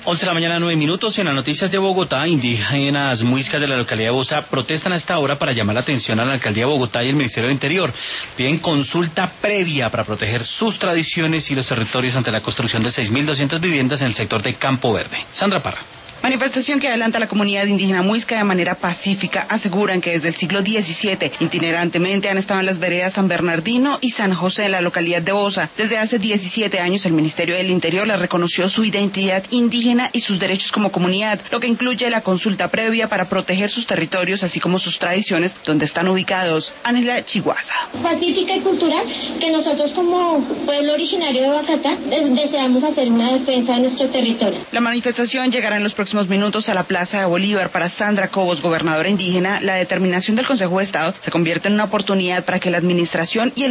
11 de la mañana, 9 minutos. En las noticias de Bogotá, indígenas muiscas de la localidad de Bosa protestan a esta hora para llamar la atención a la alcaldía de Bogotá y el Ministerio del Interior. Piden consulta previa para proteger sus tradiciones y los territorios ante la construcción de 6.200 viviendas en el sector de Campo Verde. Sandra Parra. Manifestación que adelanta la comunidad indígena muisca de manera pacífica. Aseguran que desde el siglo XVII itinerantemente han estado en las veredas San Bernardino y San José en la localidad de Bosa. Desde hace 17 años el Ministerio del Interior les reconoció su identidad indígena y sus derechos como comunidad, lo que incluye la consulta previa para proteger sus territorios así como sus tradiciones donde están ubicados. Ángela Chiguaza. Pacífica y cultural, que nosotros como pueblo originario de Boyacá deseamos hacer una defensa de nuestro territorio. La manifestación llegará en los próximos minutos a la Plaza de Bolívar. Para Sandra Cobos, gobernadora indígena, la determinación del Consejo de Estado se convierte en una oportunidad para que la administración y el